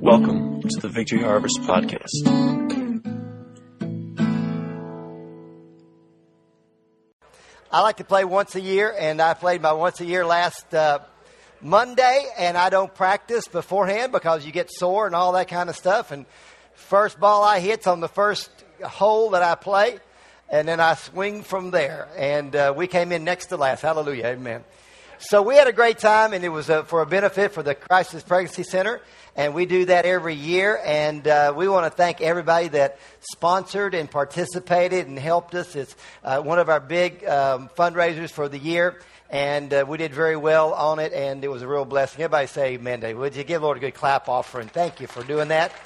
Welcome to the Victory Harvest Podcast. I like to play once a year, and I played my once a year last Monday, and I don't practice beforehand because you get sore and all that kind of stuff. And first ball I hit's on the first hole that I play, and then I swing from there. And we came in next to last. Hallelujah. Amen. So we had a great time, and it was for a benefit for the Crisis Pregnancy Center. And we do that every year, and we want to thank everybody that sponsored and participated and helped us. It's one of our big fundraisers for the year, and we did very well on it, and it was a real blessing. Everybody say amen, Dave. Would you give the Lord a good clap offering? Thank you for doing that.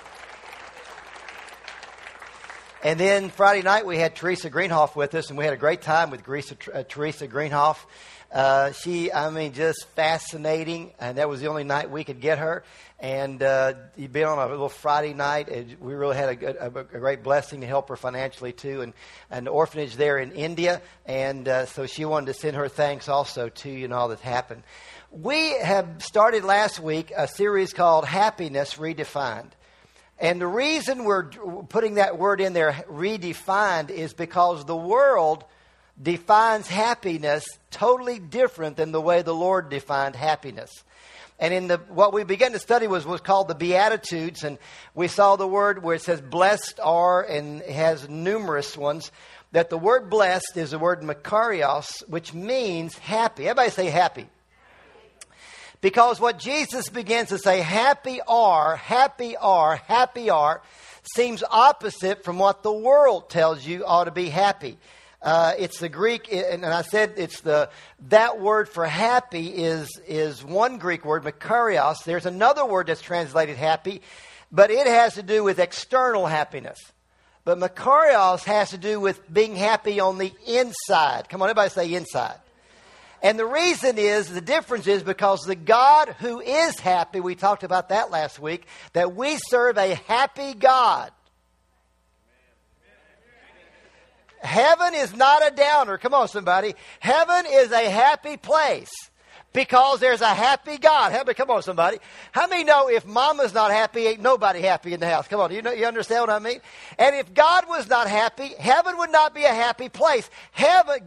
And then Friday night, we had Teresa Greenhoff with us, and we had a great time with Teresa Greenhoff. Just fascinating, and that was the only night we could get her. And you've been on a little Friday night, and we really had a great blessing to help her financially too, and an orphanage there in India. And so she wanted to send her thanks also to you and all that's happened. We have started last week a series called Happiness Redefined. And the reason we're putting that word in there, redefined, is because the world defines happiness totally different than the way the Lord defined happiness. And what we began to study was called the Beatitudes, and we saw the word where it says blessed are, and it has numerous ones, that the word blessed is the word makarios, which means happy. Everybody say happy. Because what Jesus begins to say, happy are, seems opposite from what the world tells you ought to be happy. It's the Greek, and I said that word for happy is one Greek word, makarios. There's another word that's translated happy, but it has to do with external happiness. But makarios has to do with being happy on the inside. Come on, everybody say inside. And the reason is, the difference is because the God who is happy, we talked about that last week, that we serve a happy God. Heaven is not a downer. Come on, somebody. Heaven is a happy place because there's a happy God. Come on, somebody. How many know if mama's not happy, ain't nobody happy in the house? Come on, you understand what I mean? And if God was not happy, heaven would not be a happy place. Heaven's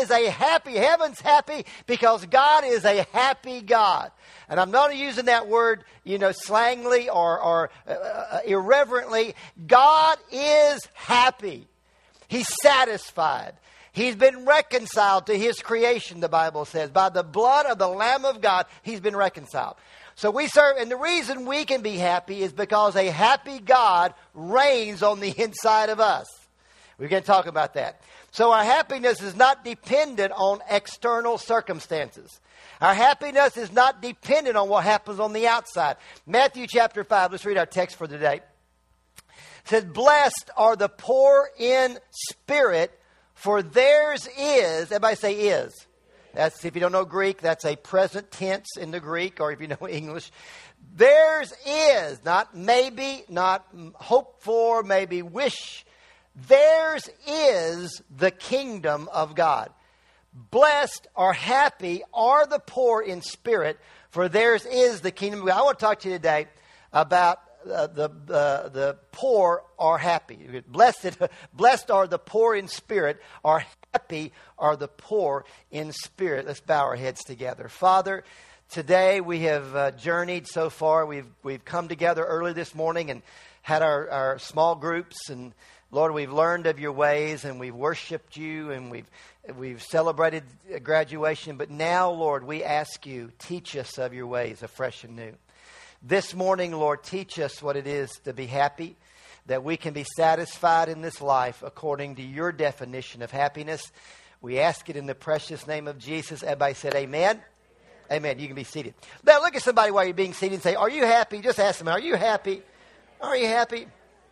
happy because God is a happy God. And I'm not using that word, slangily or irreverently. God is happy. He's satisfied. He's been reconciled to His creation, the Bible says. By the blood of the Lamb of God, He's been reconciled. So we serve, and the reason we can be happy is because a happy God reigns on the inside of us. We're going to talk about that. So our happiness is not dependent on external circumstances. Our happiness is not dependent on what happens on the outside. Matthew chapter 5, let's read our text for today. It says, blessed are the poor in spirit, for theirs is, everybody say is. That's, if you don't know Greek, that's a present tense in the Greek, or if you know English. Theirs is, not maybe, not hope for, maybe wish. Theirs is the kingdom of God. Blessed or happy are the poor in spirit, for theirs is the kingdom of God. I want to talk to you today about the poor are happy. Blessed are the poor in spirit, or happy are the poor in spirit. Let's bow our heads together. Father, today we have journeyed so far. We've come together early this morning and had our small groups, and Lord, we've learned of your ways, and we've worshiped you, and we've celebrated graduation. But now, Lord, we ask you, teach us of your ways afresh and new. This morning, Lord, teach us what it is to be happy, that we can be satisfied in this life according to your definition of happiness. We ask it in the precious name of Jesus. Everybody said amen? Amen. You can be seated. Now look at somebody while you're being seated and say, are you happy? Just ask them, are you happy? Are you happy?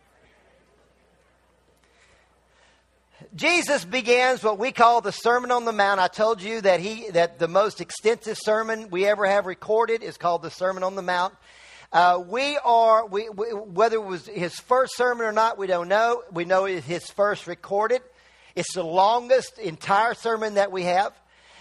Jesus begins what we call the Sermon on the Mount. I told you that the most extensive sermon we ever have recorded is called the Sermon on the Mount. Whether it was his first sermon or not, we don't know. We know it's his first recorded. It's the longest entire sermon that we have.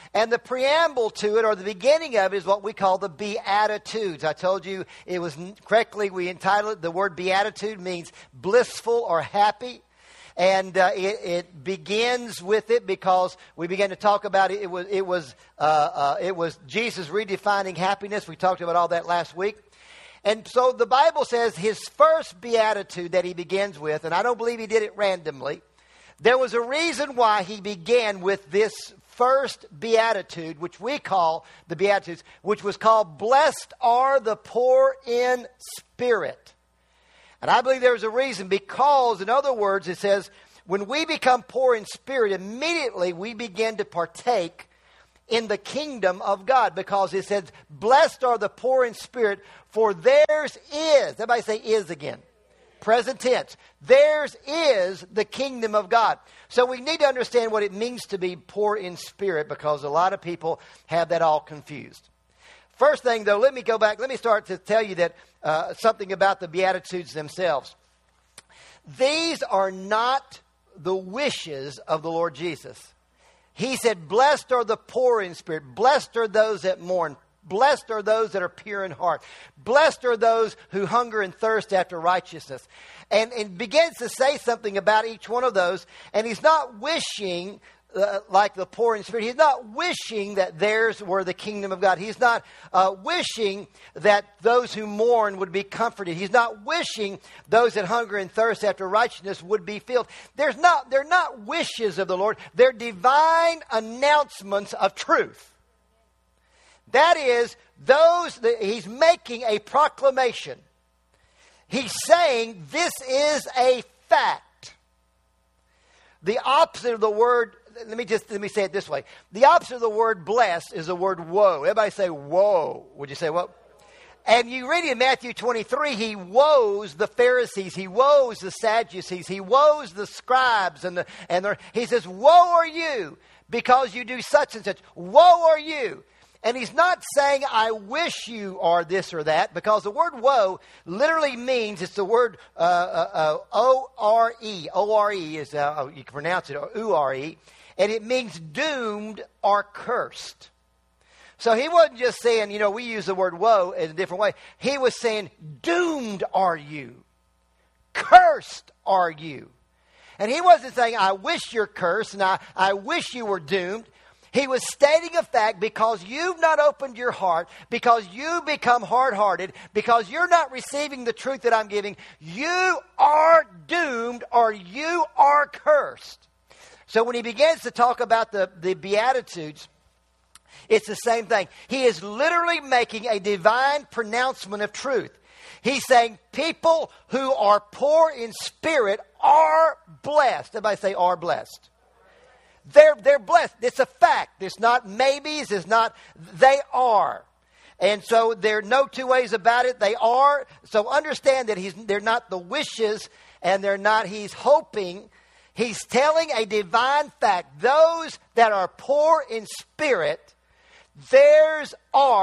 And the preamble to it, or the beginning of it, is what we call the Beatitudes. I told you it was correctly, we entitled it, the word Beatitude means blissful or happy. And it begins with it because we began to talk about it. It was Jesus redefining happiness. We talked about all that last week. And so the Bible says his first beatitude that he begins with, and I don't believe he did it randomly. There was a reason why he began with this first beatitude, which we call the Beatitudes, which was called, "Blessed are the poor in spirit." And I believe there's a reason, because, in other words, it says, when we become poor in spirit, immediately we begin to partake in the kingdom of God. Because it says, "Blessed are the poor in spirit, for theirs is," everybody say "is" again. Present tense. Theirs is the kingdom of God. So we need to understand what it means to be poor in spirit, because a lot of people have that all confused. First thing, though, let me go back. Let me start to tell you that something about the Beatitudes themselves. These are not the wishes of the Lord Jesus. He said, "Blessed are the poor in spirit. Blessed are those that mourn. Blessed are those that are pure in heart. Blessed are those who hunger and thirst after righteousness." And begins to say something about each one of those. And he's not wishing like the poor in spirit. He's not wishing that theirs were the kingdom of God. He's not wishing that those who mourn would be comforted. He's not wishing those that hunger and thirst after righteousness would be filled. They're not wishes of the Lord. They're divine announcements of truth. That is, he's making a proclamation. He's saying this is a fact. The opposite of the word, let me say it this way. The opposite of the word blessed is the word woe. Everybody say woe. Would you say what? And you read in Matthew 23, he woes the Pharisees, he woes the Sadducees, he woes the scribes, he says, "Woe are you, because you do such and such. Woe are you." And he's not saying, "I wish you are this or that," because the word woe literally means, it's the word O-R-E. O-R-E is, you can pronounce it, or U-R-E. And it means doomed or cursed. So he wasn't just saying, we use the word woe in a different way. He was saying, doomed are you. Cursed are you. And he wasn't saying, "I wish you're cursed and I wish you were doomed." He was stating a fact, because you've not opened your heart, because you become hard-hearted, because you're not receiving the truth that I'm giving, you are doomed or you are cursed. So when he begins to talk about the Beatitudes, it's the same thing. He is literally making a divine pronouncement of truth. He's saying people who are poor in spirit are blessed. Everybody say "are blessed." They're blessed. It's a fact. It's not maybes. It's not, they are. And so there are no two ways about it. They are. So understand that they're not the wishes, and he's hoping. He's telling a divine fact. Those that are poor in spirit, theirs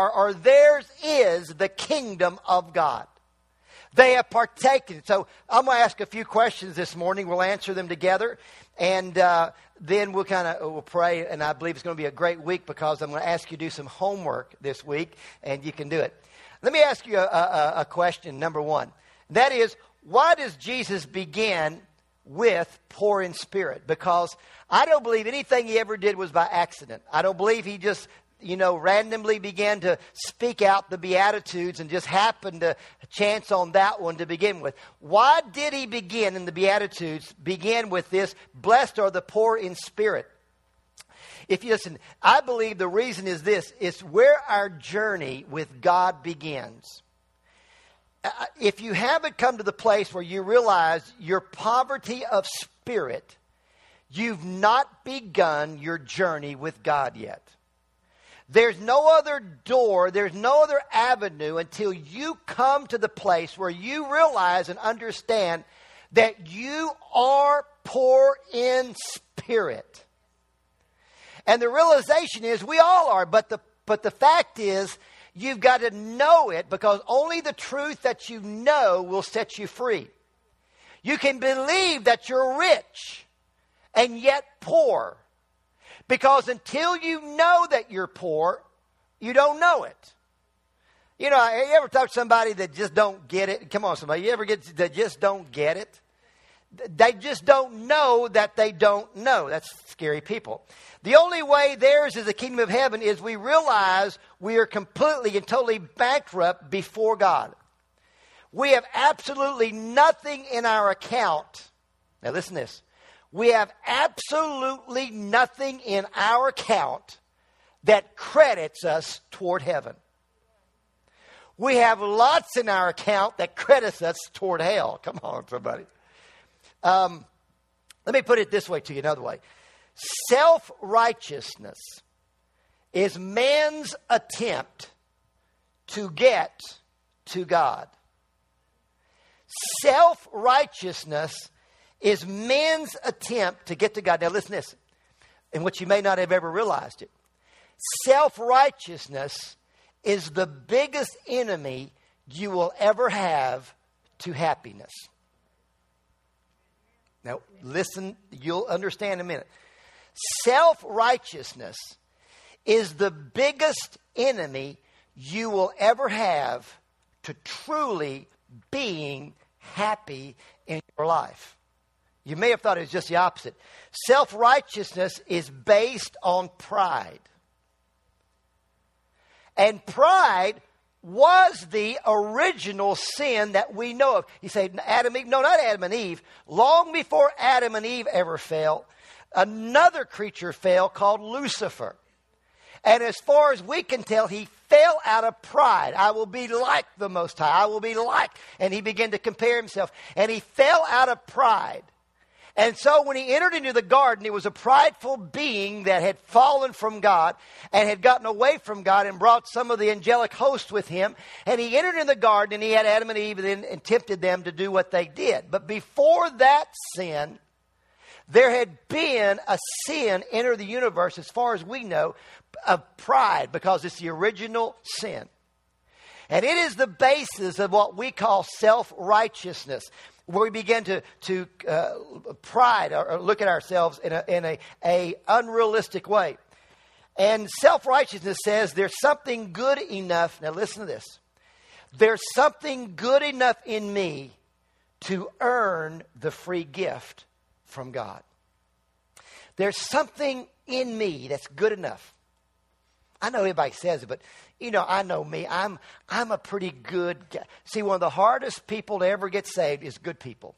is the kingdom of God. They have partaken. So I'm going to ask a few questions this morning. We'll answer them together. And then we'll pray. And I believe it's going to be a great week, because I'm going to ask you to do some homework this week. And you can do it. Let me ask you a question, number one. That is, why does Jesus begin with poor in spirit? Because I don't believe anything he ever did was by accident. I don't believe he just randomly began to speak out the Beatitudes and just happened to chance on that one to begin with. Why did he begin in the Beatitudes, begin with this, "Blessed are the poor in spirit"? If you listen, I believe the reason is this: it's where our journey with God begins. If you haven't come to the place where you realize your poverty of spirit, you've not begun your journey with God yet. There's no other door, there's no other avenue until you come to the place where you realize and understand that you are poor in spirit. And the realization is we all are, but the fact is you've got to know it, because only the truth that you know will set you free. You can believe that you're rich and yet poor, Because until you know that you're poor, you don't know it. You know, you ever talk to somebody that just don't get it? Come on, somebody. You ever get that just don't get it? They just don't know that they don't know. That's scary people. The only way theirs is the kingdom of heaven is we realize we are completely and totally bankrupt before God. We have absolutely nothing in our account. Now listen to this. We have absolutely nothing in our account that credits us toward heaven. We have lots in our account that credits us toward hell. Come on, somebody. Let me put it this way to you, another way. Self-righteousness is man's attempt to get to God. Self-righteousness is man's attempt to get to God. Now listen to this, and what you may not have ever realized it. Self-righteousness is the biggest enemy you will ever have to happiness. Now, listen, you'll understand in a minute. Self-righteousness is the biggest enemy you will ever have to truly being happy in your life. You may have thought it was just the opposite. Self-righteousness is based on pride. And pride was the original sin that we know of. You say, Adam and Eve? No, not Adam and Eve. Long before Adam and Eve ever fell, another creature fell called Lucifer. And as far as we can tell, he fell out of pride. I will be like the Most High. I will be like. And he began to compare himself. And he fell out of pride. And so when he entered into the garden, he was a prideful being that had fallen from God and had gotten away from God and brought some of the angelic host with him. And he entered in the garden and he had Adam and Eve and tempted them to do what they did. But before that sin, there had been a sin enter the universe, as far as we know, of pride, because it's the original sin. And it is the basis of what we call self-righteousness, where we begin to pride or look at ourselves in a unrealistic way. And self-righteousness says there's something good enough. Now listen to this. There's something good enough in me to earn the free gift from God. There's something in me that's good enough. I know everybody says it, but you know, I know me. I'm a pretty good guy. See, one of the hardest people to ever get saved is good people,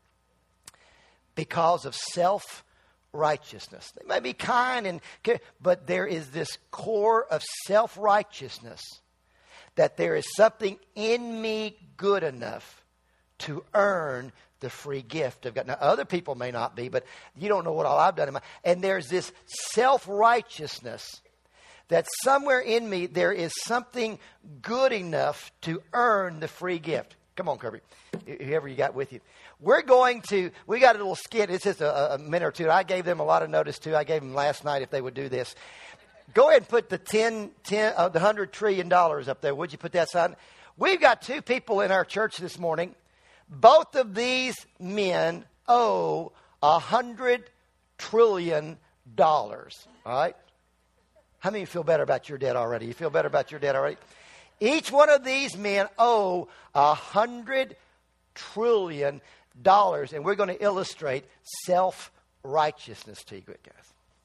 because of self-righteousness. They may be kind, but there is this core of self-righteousness, that there is something in me good enough to earn the free gift of God. Now, other people may not be, but you don't know what all I've done. And there's this self-righteousness that somewhere in me there is something good enough to earn the free gift. Come on, Kirby, whoever you got with you. We got a little skit. It's just a minute or two. I gave them a lot of notice too. I gave them last night if they would do this. Go ahead and put the the $100 trillion up there. Would you put that sign? We've got two people in our church this morning. Both of these men owe $100 trillion. All right. How many of you feel better about your debt already? You feel better about your debt already? Each one of these men owe $100 trillion, and we're going to illustrate self-righteousness to you, good guys.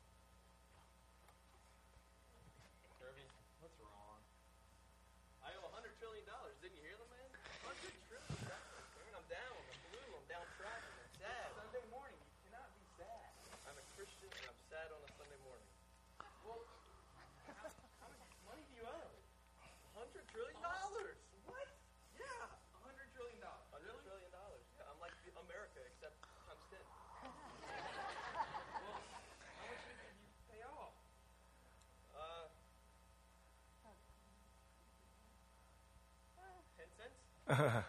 What's wrong? I owe $100 trillion. Didn't you hear the man? $100 trillion. Man, I'm down. I'm blue. I'm downtrodden. I'm sad. Sunday morning. You cannot be sad. I'm a Christian and I'm sad on a Sunday morning. Well, how much money do you owe? $100 trillion. What? Yeah, $100 trillion. $100 trillion. Yeah, I'm like America except times 10. Well, how much did you pay off? 10 cents?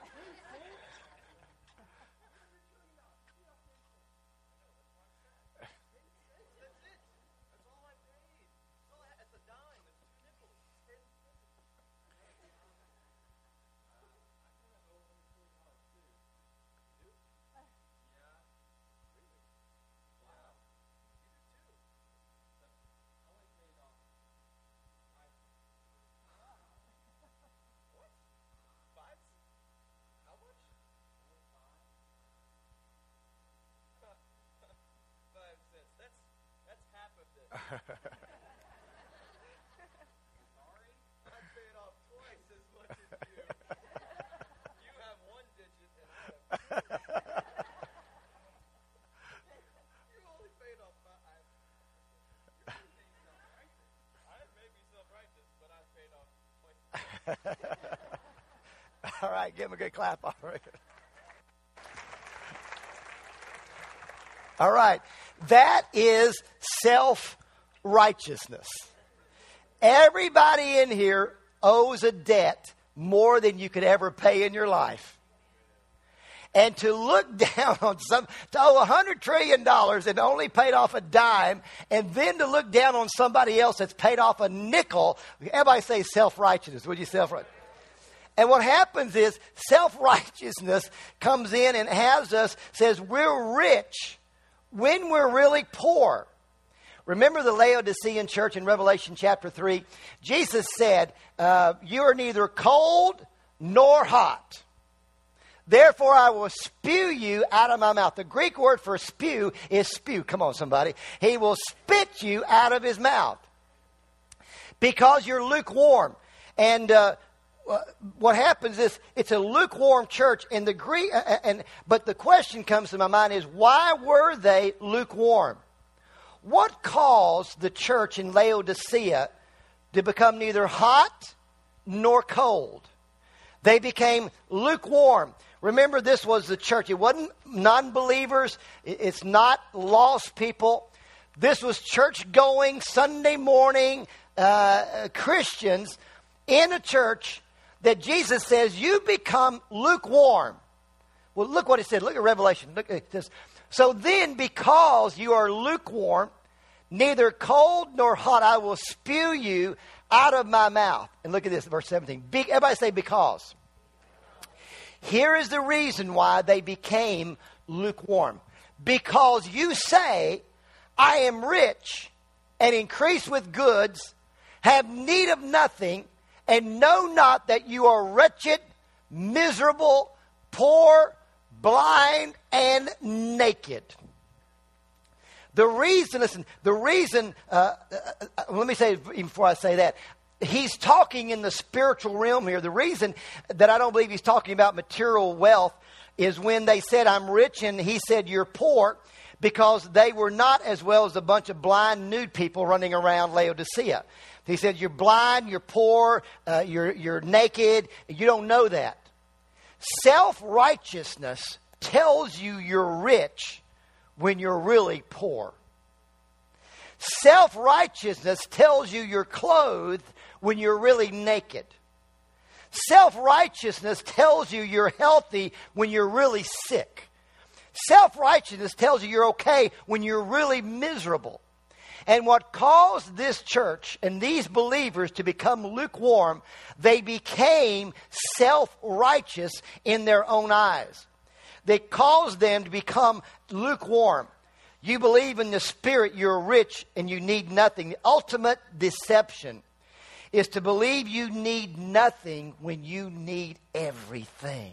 paid off twice as much as you. You have one digit and I have two. You only paid off five. I may be self-righteous, but I paid off twice. All right, give him a good clap. All right. All right. That is self-righteousness. Everybody in here owes a debt more than you could ever pay in your life. And to look down on to owe $100 trillion and only paid off a dime, and then to look down on somebody else that's paid off a nickel. Everybody say self-righteousness. Would you self-righteous? And what happens is self-righteousness comes in and says we're rich when we're really poor. Remember the Laodicean church in Revelation chapter 3? Jesus said, you are neither cold nor hot. Therefore I will spew you out of my mouth. The Greek word for spew is spew. Come on, somebody. He will spit you out of his mouth because you're lukewarm. And what happens is it's a lukewarm church in the Greek. But the question comes to my mind is, why were they lukewarm? What caused the church in Laodicea to become neither hot nor cold? They became lukewarm. Remember, this was the church. It wasn't non-believers. It's not lost people. This was church-going, Sunday morning Christians in a church that Jesus says, you become lukewarm. Well, look what it said. Look at Revelation. Look at this. So then, because you are lukewarm, neither cold nor hot, I will spew you out of my mouth. And look at this, verse 17. Everybody say because. Here is the reason why they became lukewarm. Because you say, I am rich and increase with goods, have need of nothing, and know not that you are wretched, miserable, poor, blind, and naked. The reason, let me say before I say that, he's talking in the spiritual realm here. The reason that I don't believe he's talking about material wealth is when they said, I'm rich, and he said, you're poor, because they were not as well as a bunch of blind, nude people running around Laodicea. He said, you're blind, you're poor, you're naked, you don't know that. Self-righteousness tells you you're rich when you're really poor. Self-righteousness tells you you're clothed when you're really naked. Self-righteousness tells you you're healthy when you're really sick. Self-righteousness tells you you're okay when you're really miserable. And what caused this church and these believers to become lukewarm, they became self-righteous in their own eyes. They caused them to become lukewarm. You believe in the Spirit, you're rich and you need nothing. The ultimate deception is to believe you need nothing when you need everything.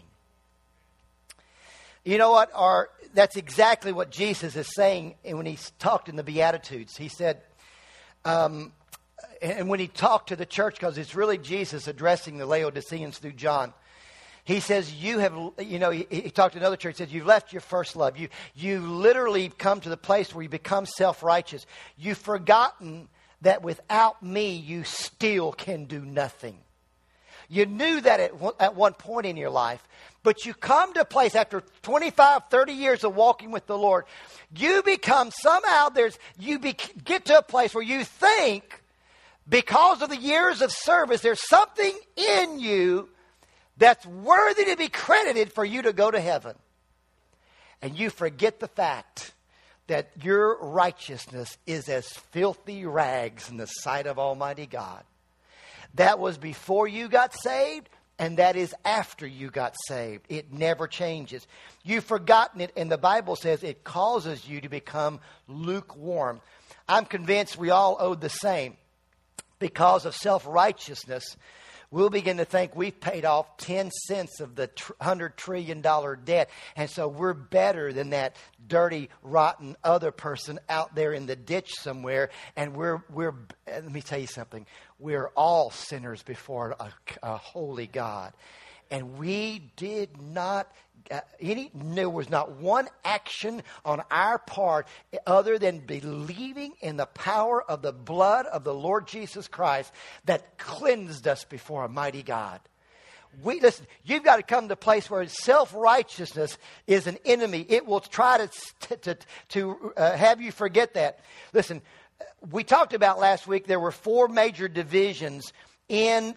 You know what? That's exactly what Jesus is saying when he talked in the Beatitudes. He said, and when he talked to the church, because it's really Jesus addressing the Laodiceans through John, he says, he talked to another church, he says, you've left your first love. You literally come to the place where you become self-righteous. You've forgotten that without me, you still can do nothing. You knew that at one point in your life, but you come to a place after 25, 30 years of walking with the Lord, you become somehow get to a place where you think because of the years of service, there's something in you that's worthy to be credited for you to go to heaven. And you forget the fact that your righteousness is as filthy rags in the sight of Almighty God. That was before you got saved, and that is after you got saved. It never changes. You've forgotten it, and the Bible says it causes you to become lukewarm. I'm convinced we all owe the same. Because of self-righteousness, we'll begin to think we've paid off 10 cents of the $100 trillion debt. And so we're better than that dirty, rotten other person out there in the ditch somewhere. And let me tell you something. We're all sinners before a holy God. And we did not, there was not one action on our part other than believing in the power of the blood of the Lord Jesus Christ that cleansed us before a mighty God. Listen, you've got to come to a place where self-righteousness is an enemy. It will try to have you forget that. Listen, we talked about last week there were 4 major divisions in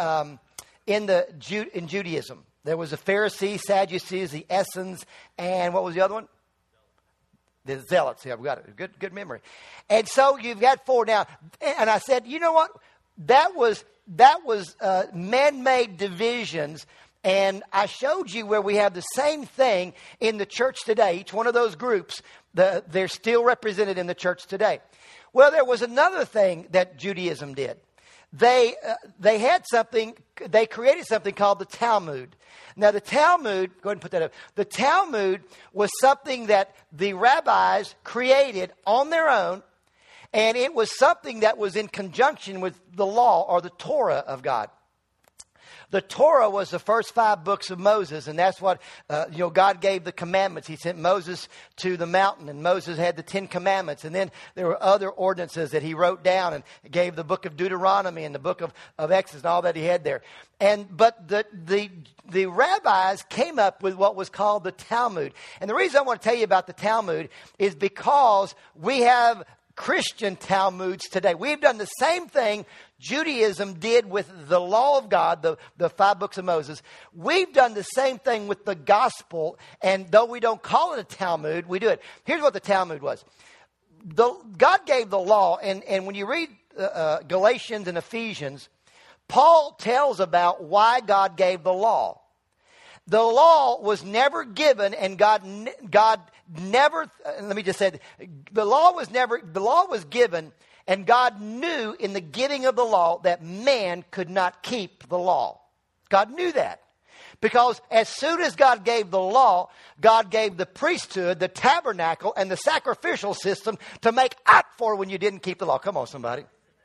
Judaism. There was the Pharisees, Sadducees, the Essenes, and what was the other one? The Zealots. Yeah, I've got it. Good memory. And so you've got 4 now. And I said, you know what? That was man-made divisions. And I showed you where we have the same thing in the church today. Each one of those groups, they're still represented in the church today. Well, there was another thing that Judaism did. They created something called the Talmud. Now the Talmud, go ahead and put that up. The Talmud was something that the rabbis created on their own, and it was something that was in conjunction with the law or the Torah of God. The Torah was the first 5 books of Moses, and that's what, God gave the commandments. He sent Moses to the mountain, and Moses had the 10 commandments. And then there were other ordinances that he wrote down and gave the book of Deuteronomy and the book of Exodus and all that he had there. But the rabbis came up with what was called the Talmud. And the reason I want to tell you about the Talmud is because we have Christian Talmuds today. We've done the same thing Judaism did with the law of God, the 5 books of Moses. We've done the same thing with the gospel, and though we don't call it a Talmud, we do it. Here's what the Talmud was. God gave the law, and when you read Galatians and Ephesians, Paul tells about why God gave the law. The law was never given, and God never, let me just say, the law was given, and God knew in the giving of the law that man could not keep the law. God knew that. Because as soon as God gave the law, God gave the priesthood, the tabernacle, and the sacrificial system to make up for when you didn't keep the law. Come on, somebody.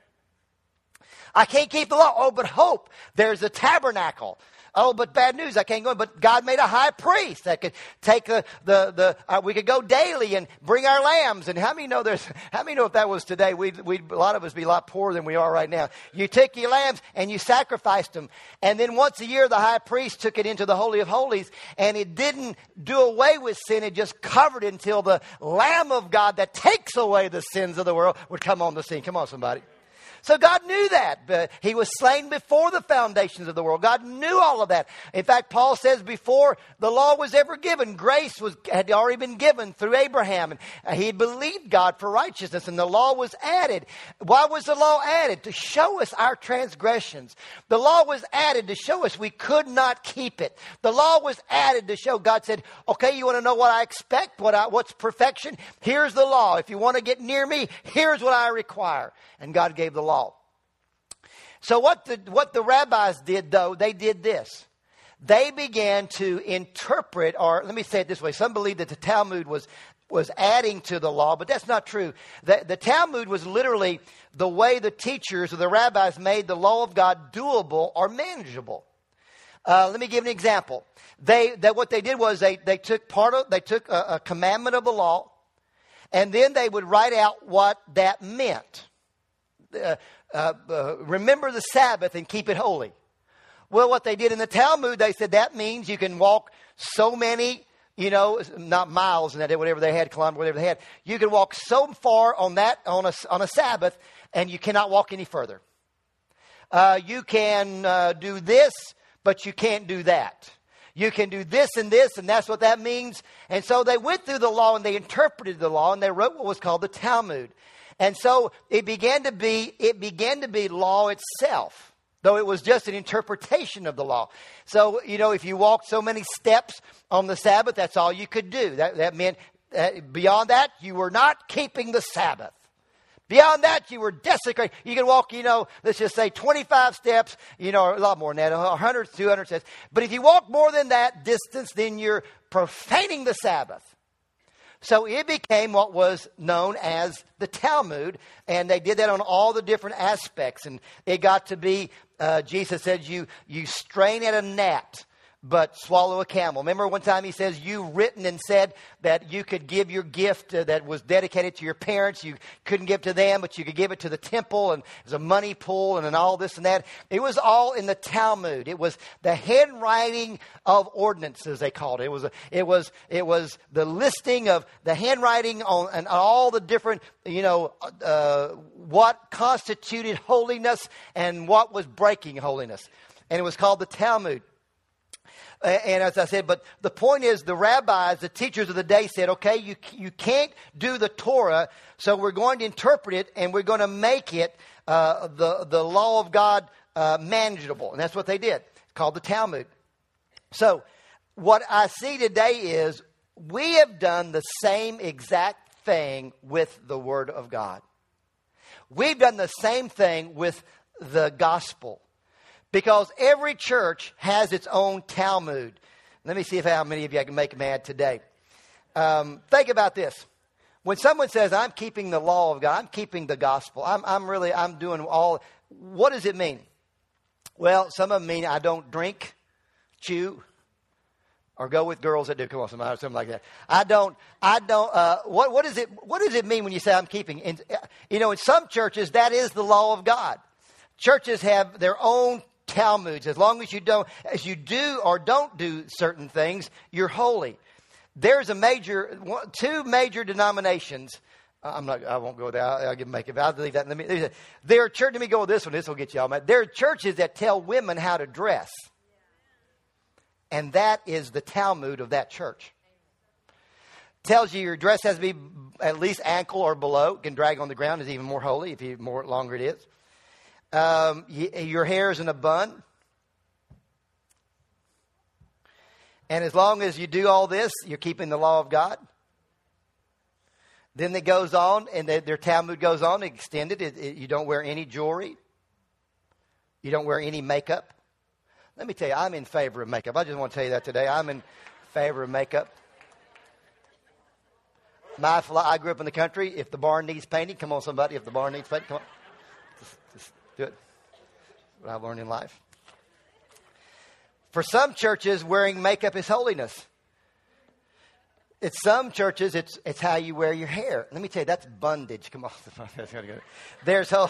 I can't keep the law. Oh, but hope. There's a tabernacle. Oh, but bad news, I can't go. But God made a high priest that could take we could go daily and bring our lambs. And how many know if that was today, we'd a lot of us be a lot poorer than we are right now. You took your lambs and you sacrificed them. And then once a year, the high priest took it into the Holy of Holies, and it didn't do away with sin. It just covered it until the Lamb of God that takes away the sins of the world would come on the scene. Come on, somebody. So God knew that. But he was slain before the foundations of the world. God knew all of that. In fact, Paul says before the law was ever given, grace had already been given through Abraham. And he believed God for righteousness, and the law was added. Why was the law added? To show us our transgressions. The law was added to show us we could not keep it. The law was added to show God said, okay, you want to know what I expect? What's perfection? Here's the law. If you want to get near me, here's what I require. And God gave the law. So what the rabbis did, though, they did this. They began to interpret, or let me say it this way. Some believe that the Talmud was adding to the law, but that's not true. The Talmud was literally the way the teachers or the rabbis made the law of God doable or manageable. Let me give an example. What they did was they took a commandment of the law, and then they would write out what that meant. Remember the Sabbath and keep it holy. Well, what they did in the Talmud, they said that means you can walk so many, not miles and whatever they had, kilometers, whatever they had. You can walk so far on a Sabbath, and you cannot walk any further. You can do this, but you can't do that. You can do this, and that's what that means. And so they went through the law and they interpreted the law, and they wrote what was called the Talmud. And so it began to be law itself, though it was just an interpretation of the law. So, if you walked so many steps on the Sabbath, that's all you could do. That meant beyond that, you were not keeping the Sabbath. Beyond that, you were desecrated. You could walk, let's just say 25 steps, or a lot more than that, 100, 200 steps. But if you walk more than that distance, then you're profaning the Sabbath. So it became what was known as the Talmud, and they did that on all the different aspects. And it got to be, Jesus said, you strain at a gnat, but swallow a camel. Remember one time he says, you written and said that you could give your gift that was dedicated to your parents. You couldn't give to them, but you could give it to the temple, and it was a money pool and all this and that. It was all in the Talmud. It was the handwriting of ordinances, they called it. It was the listing of the handwriting on and all the different, what constituted holiness and what was breaking holiness. And it was called the Talmud. And as I said, but the point is, the rabbis, the teachers of the day said, okay, you can't do the Torah, so we're going to interpret it and we're going to make it the law of God manageable. And that's what they did, called the Talmud. So what I see today is we have done the same exact thing with the Word of God. We've done the same thing with the gospel. Because every church has its own Talmud. Let me see how many of you I can make mad today. Think about this. When someone says, I'm keeping the law of God, I'm keeping the gospel, I'm doing all, what does it mean? Well, some of them mean I don't drink, chew, or go with girls that do. Come on, something like that. What does it mean when you say I'm keeping? In some churches, that is the law of God. Churches have their own Talmuds. As long as you do or don't do certain things, you're holy. There's two major denominations. I won't go there. I'll make it. I'll leave that. There are churches. Let me go with this one. This will get you all mad. There are churches that tell women how to dress, and that is the Talmud of that church. Tells you your dress has to be at least ankle or below. Can drag on the ground is even more holy if you more longer it is. Your hair is in a bun. And as long as you do all this, you're keeping the law of God. Then it goes on, and their Talmud goes on, extended. You don't wear any jewelry. You don't wear any makeup. Let me tell you, I'm in favor of makeup. I just want to tell you that today. I'm in favor of makeup. I grew up in the country. If the barn needs painting, come on, somebody. If the barn needs painting, come on. Just do it. What I've learned in life. For some churches, wearing makeup is holiness. At some churches, it's how you wear your hair. Let me tell you, that's bondage. Come on. There's whole...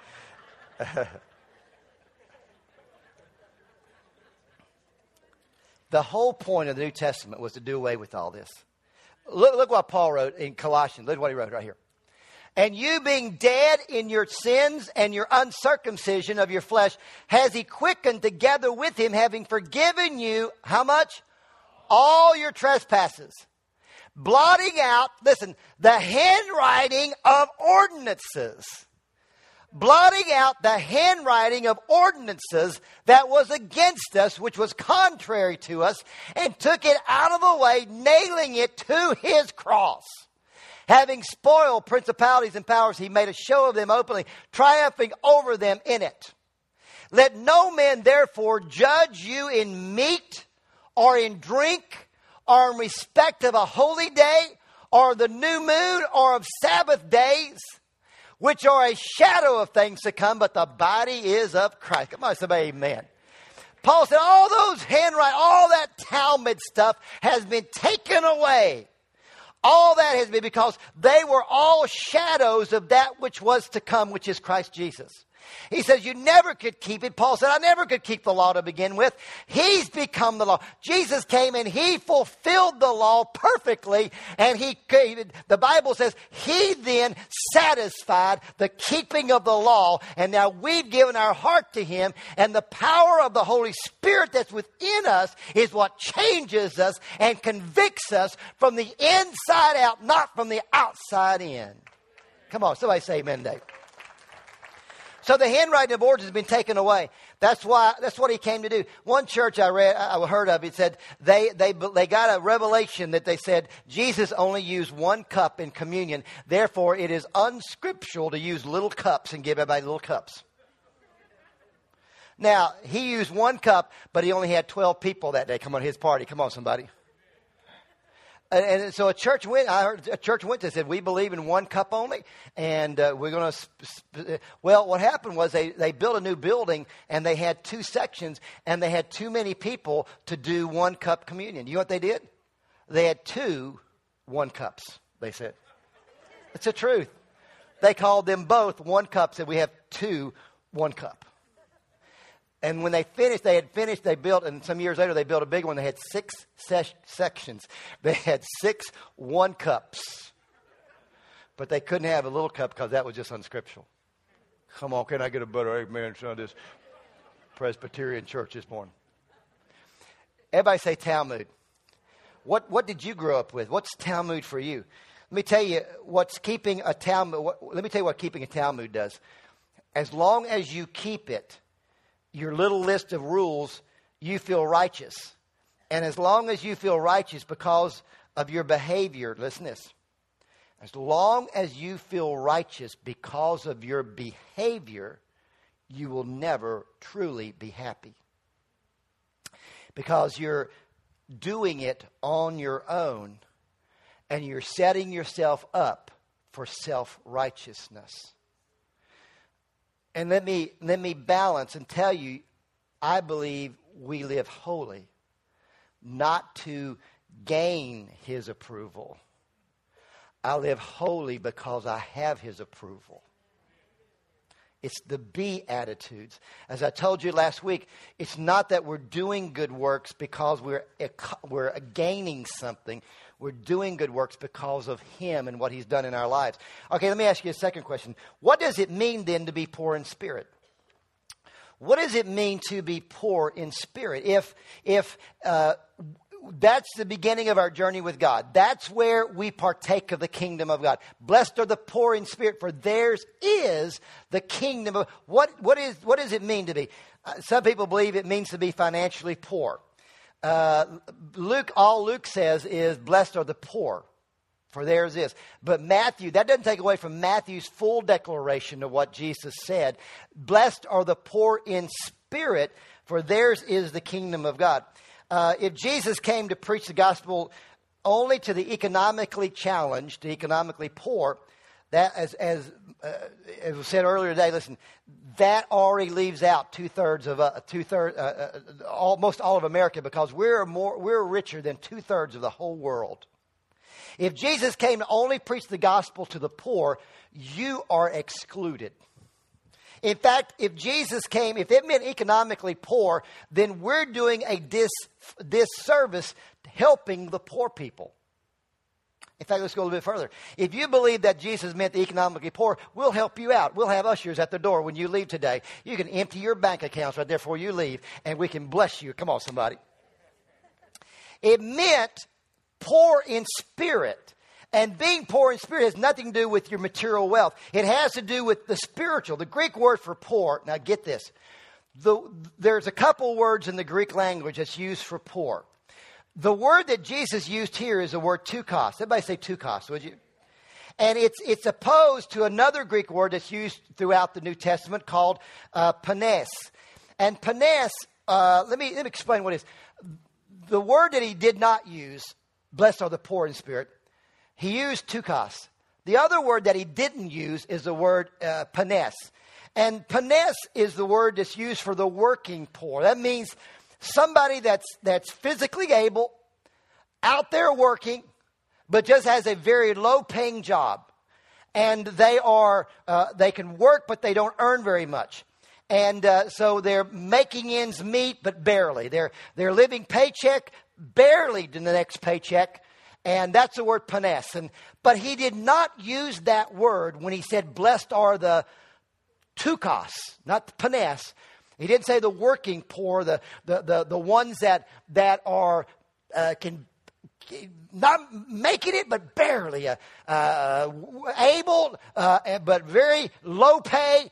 The whole point of the New Testament was to do away with all this. Look what Paul wrote in Colossians. Look what he wrote right here. And you being dead in your sins and your uncircumcision of your flesh, has he quickened together with him, having forgiven you, how much? All your trespasses. Blotting out, listen, the handwriting of ordinances. Blotting out the handwriting of ordinances that was against us, which was contrary to us, and took it out of the way, nailing it to his cross. Having spoiled principalities and powers, he made a show of them openly, triumphing over them in it. Let no man therefore judge you in meat or in drink or in respect of a holy day or the new moon or of Sabbath days, which are a shadow of things to come, but the body is of Christ. Come on, somebody, amen. Paul said all those handwriting, all that Talmud stuff has been taken away. All that has been because they were all shadows of that which was to come, which is Christ Jesus. He says you never could keep it. Paul said, I never could keep the law to begin with. He's become the law. Jesus came and he fulfilled the law perfectly. And the Bible says he then satisfied the keeping of the law. And now we've given our heart to him. And the power of the Holy Spirit that's within us is what changes us and convicts us from the inside out, not from the outside in. Come on, somebody say amen, Dave. So the handwriting of orders has been taken away. That's what he came to do. One church I heard of, it said they got a revelation that they said Jesus only used one cup in communion. Therefore, it is unscriptural to use little cups and give everybody little cups. Now, he used one cup, but he only had 12 people that day come on his party. Come on, somebody. And so I heard a church went to said, we believe in one cup only. And we're going to, well, what happened was they built a new building and they had 2 sections and they had too many people to do 1 cup communion. You know what they did? They had 2 1 cups, they said. It's the truth. They called them both 1 cup, said we have 2 1 cup. And when they they built, and some years later, they built a big one. They had 6 sections. They had 6 1 cups. But they couldn't have a little cup because that was just unscriptural. Come on, can I get a better amen on this Presbyterian church this morning? Everybody say Talmud. What did you grow up with? What's Talmud for you? Let me tell you what keeping a Talmud does. As long as you keep it, your little list of rules, you feel righteous. And as long as you feel righteous because of your behavior, listen to this. As long as you feel righteous because of your behavior, you will never truly be happy. Because you're doing it on your own and you're setting yourself up for self-righteousness. And let me balance and tell you, I believe we live holy, not to gain his approval. I live holy because I have his approval. It's the Beatitudes. As I told you last week, it's not that we're doing good works because we're gaining something. We're doing good works because of him and what he's done in our lives. Okay, let me ask you a second question. What does it mean then to be poor in spirit? What does it mean to be poor in spirit? If that's the beginning of our journey with God. That's where we partake of the kingdom of God. Blessed are the poor in spirit, for theirs is the kingdom of... What does it mean to be? Some people believe it means to be financially poor. All Luke says is, blessed are the poor, for theirs is. But Matthew, that doesn't take away from Matthew's full declaration of what Jesus said. Blessed are the poor in spirit, for theirs is the kingdom of God. If Jesus came to preach the gospel only to the economically challenged, the economically poor, that as was said earlier today, listen, that already leaves out almost all of America, because we're richer than 2/3 of the whole world. If Jesus came to only preach the gospel to the poor, you are excluded. In fact, if Jesus came, if it meant economically poor, then we're doing a disservice helping the poor people. In fact, let's go a little bit further. If you believe that Jesus meant the economically poor, we'll help you out. We'll have ushers at the door when you leave today. You can empty your bank accounts right there before you leave, and we can bless you. Come on, somebody. It meant poor in spirit. And being poor in spirit has nothing to do with your material wealth. It has to do with the spiritual. The Greek word for poor, now get this. There's a couple words in the Greek language that's used for poor. The word that Jesus used here is the word tukos. Everybody say tukos, would you? And it's opposed to another Greek word that's used throughout the New Testament called panes. And panes, let me explain what it is. The word that he did not use, blessed are the poor in spirit, he used tukos. The other word that he didn't use is the word panes. And panes is the word that's used for the working poor. That means somebody that's physically able, out there working, but just has a very low-paying job. And they can work, but they don't earn very much. And so they're making ends meet, but barely. They're living paycheck, barely to the next paycheck. And that's the word panes. But he did not use that word when he said, blessed are the tukos, not the panes. He didn't say the working poor, the ones that are can not making it, but barely able, but very low pay.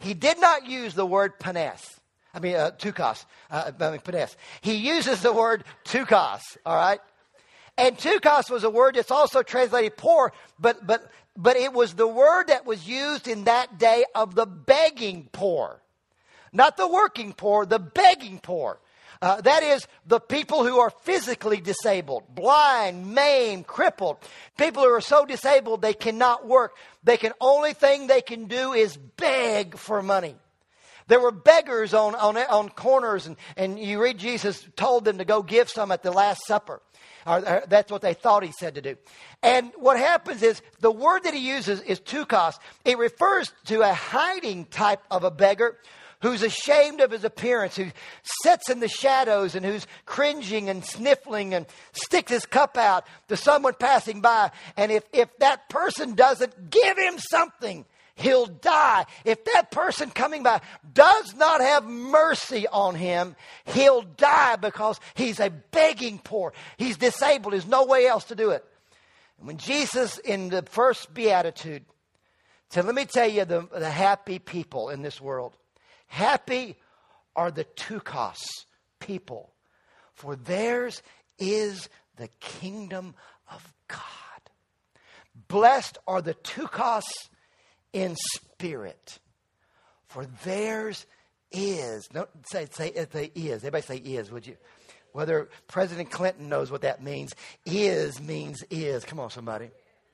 he did not use the word panes. Tukos. Panes. He uses the word tukos, all right? And tukos was a word that's also translated poor, but it was the word that was used in that day of the begging poor. Not the working poor, the begging poor. That is, the people who are physically disabled, blind, maimed, crippled. People who are so disabled they cannot work. Only thing they can do is beg for money. There were beggars on corners, and you read Jesus told them to go give some at the Last Supper. Or that's what they thought he said to do. And what happens is the word that he uses is tukos. It refers to a hiding type of a beggar who's ashamed of his appearance, who sits in the shadows and who's cringing and sniffling and sticks his cup out to someone passing by. And if that person doesn't give him something, he'll die. If that person coming by does not have mercy on him, he'll die because he's a begging poor. He's disabled. There's no way else to do it. And when Jesus, in the first beatitude, said, let me tell you the happy people in this world. Happy are the tukos people, for theirs is the kingdom of God. Blessed are the tukos in spirit, for theirs is. No, say is. Everybody say is, would you? Whether President Clinton knows what that means. Is means is. Come on, somebody.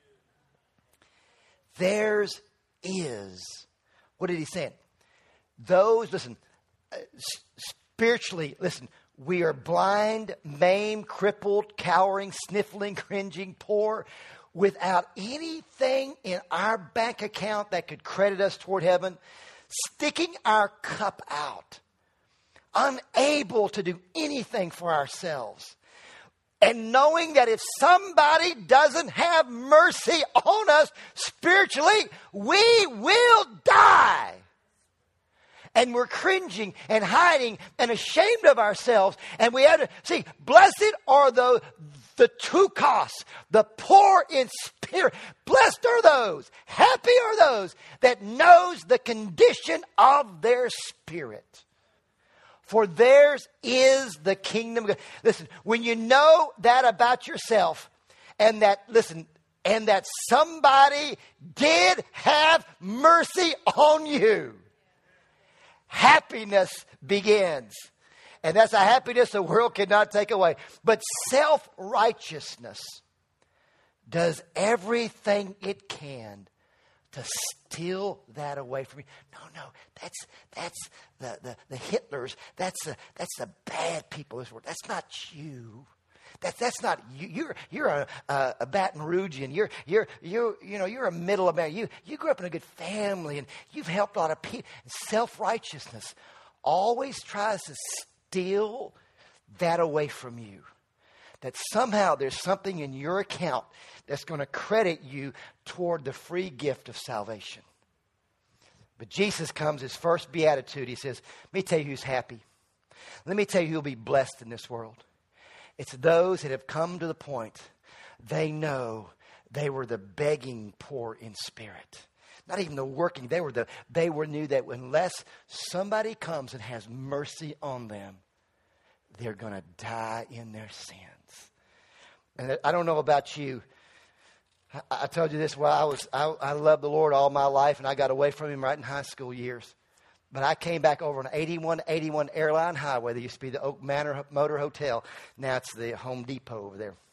Theirs is. What did he say? Those, listen, spiritually, listen, we are blind, maimed, crippled, cowering, sniffling, cringing, poor, without anything in our bank account that could credit us toward heaven, sticking our cup out, unable to do anything for ourselves. And knowing that if somebody doesn't have mercy on us spiritually, we will die. And we're cringing and hiding and ashamed of ourselves. And we have to see, blessed are the tukos, the poor in spirit. Blessed are those, happy are those that knows the condition of their spirit. For theirs is the kingdom of God. Listen, when you know that about yourself, and that somebody did have mercy on you, happiness begins. And that's a happiness the world cannot take away. But self-righteousness does everything it can to steal that away from you. No, that's the Hitlers. That's the bad people of this world. That's not you. That's not you. You're a Baton Rougean. You're a middle American. You grew up in a good family and you've helped a lot of people. Self-righteousness always tries to steal that away from you. That somehow there's something in your account that's going to credit you toward the free gift of salvation. But Jesus comes, his first beatitude, he says, let me tell you who's happy. Let me tell you who'll be blessed in this world. It's those that have come to the point they know they were the begging poor in spirit. Not even the working. They knew that unless somebody comes and has mercy on them, they're going to die in their sins. And I don't know about you. I told you this. Well, I loved the Lord all my life, and I got away from him right in high school years. But I came back over on 8181 Airline Highway. There used to be the Oak Manor Motor Hotel. Now it's the Home Depot over there.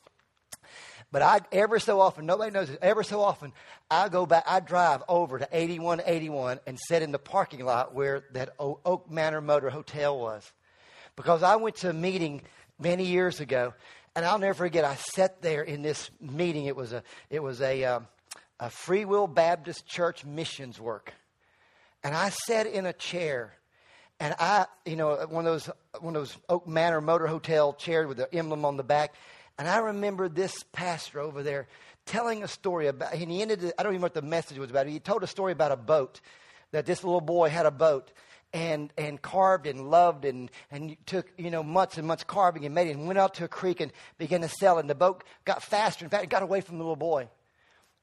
But every so often, nobody knows this, every so often, I go back, I drive over to 8181 and sit in the parking lot where that Oak Manor Motor Hotel was. Because I went to a meeting many years ago, and I'll never forget, I sat there in this meeting. It was a Free Will Baptist Church missions work. And I sat in a chair, and one of those Oak Manor Motor Hotel chairs with the emblem on the back. And I remember this pastor over there telling a story about, and he ended it, I don't even know what the message was about. He told a story about a boat, that this little boy had a boat and carved and loved and took, months and months carving and made it and went out to a creek and began to sell it. And the boat got faster. In fact, it got away from the little boy.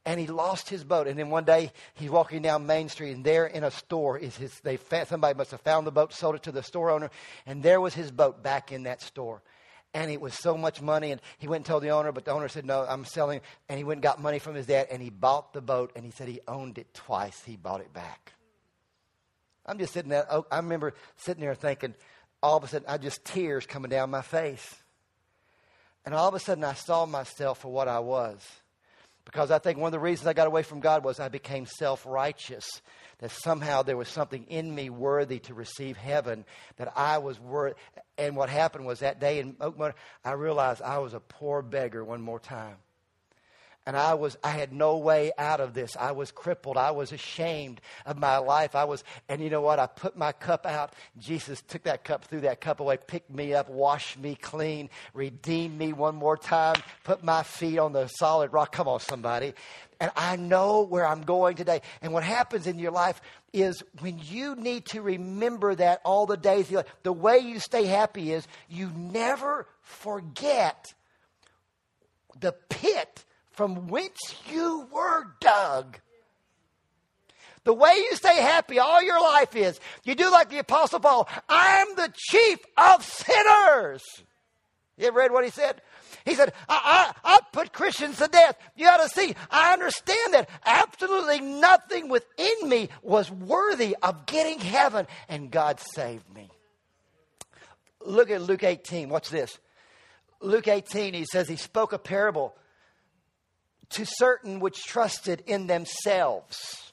And he lost his boat. And then one day he's walking down Main Street, and there in a store is somebody must have found the boat, sold it to the store owner, and there was his boat back in that store. And it was so much money, and he went and told the owner, but the owner said, no, I'm selling. And he went and got money from his dad, and he bought the boat, and he said he owned it twice. He bought it back. I'm just sitting there. I remember sitting there thinking, all of a sudden, tears coming down my face. And all of a sudden, I saw myself for what I was. Because I think one of the reasons I got away from God was I became self-righteous. That somehow there was something in me worthy to receive heaven. That I was worthy. And what happened was that day in Oakmont, I realized I was a poor beggar one more time. And I had no way out of this. I was crippled. I was ashamed of my life. And you know what? I put my cup out. Jesus took that cup, threw that cup away, picked me up, washed me clean, redeemed me one more time, put my feet on the solid rock. Come on, somebody. And I know where I'm going today. And what happens in your life is when you need to remember that all the days of your life, the way you stay happy is you never forget the pit from which you were dug. The way you stay happy all your life is, you do like the Apostle Paul, I'm the chief of sinners. You ever read what he said? He said, I put Christians to death. You ought to see, I understand that absolutely nothing within me was worthy of getting heaven, and God saved me. Look at Luke 18. Watch this. Luke 18, he says he spoke a parable to certain which trusted in themselves.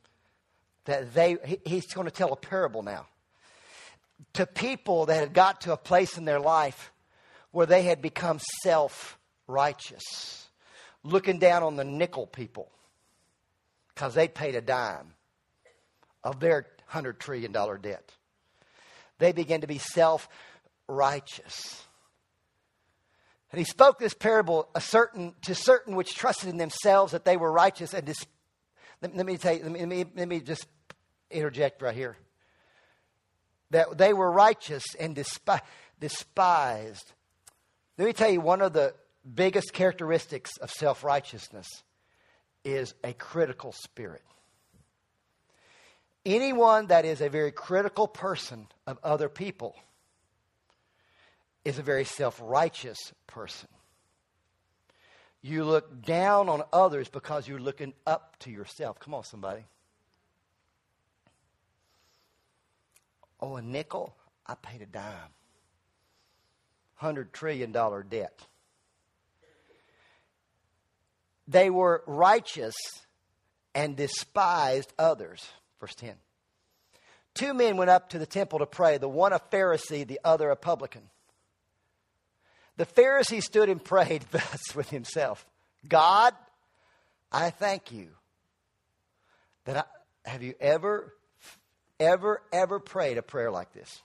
He's going to tell a parable now. To people that had got to a place in their life where they had become self-righteous. Looking down on the nickel people. Because they paid a dime of their $100 trillion debt. They began to be self-righteous. And he spoke this parable to certain which trusted in themselves that they were righteous. And let me just interject right here. That they were righteous and despised. Let me tell you, one of the biggest characteristics of self-righteousness is a critical spirit. Anyone that is a very critical person of other people is a very self-righteous person. You look down on others because you're looking up to yourself. Come on, somebody. Oh, a nickel? I paid a dime. $100 trillion debt. They were righteous and despised others. Verse 10. 2 men went up to the temple to pray, the one a Pharisee, the other a publican. The Pharisee stood and prayed thus with himself. God, I thank you that have you ever prayed a prayer like this?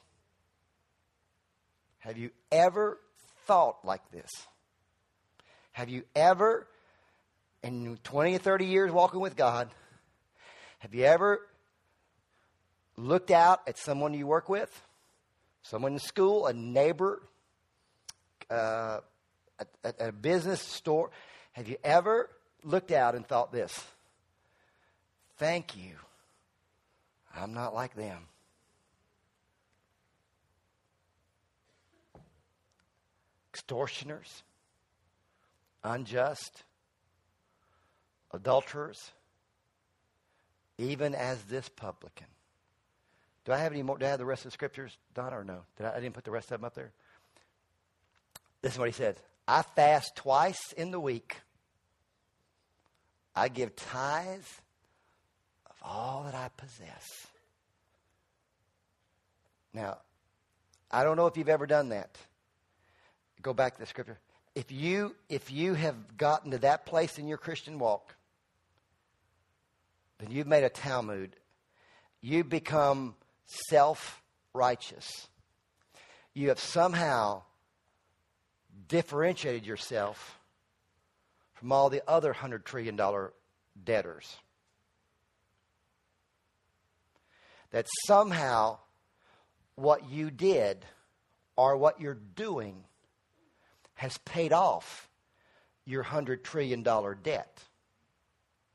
Have you ever thought like this? Have you ever, in 20 or 30 years walking with God, have you ever looked out at someone you work with? Someone in school, a neighbor, at a business store? Have you ever looked out and thought this? Thank you. I'm not like them. Extortioners, unjust, adulterers, even as this publican. Do I have any more? Do I have the rest of the scriptures, Donna, or no? I didn't put the rest of them up there. This is what he said. I fast twice in the week. I give tithes of all that I possess. Now, I don't know if you've ever done that. Go back to the scripture. If you have gotten to that place in your Christian walk, then you've made a Talmud. You've become self-righteous. You have somehow differentiated yourself from all the other $100 trillion debtors. That somehow what you did or what you're doing has paid off your $100 trillion debt.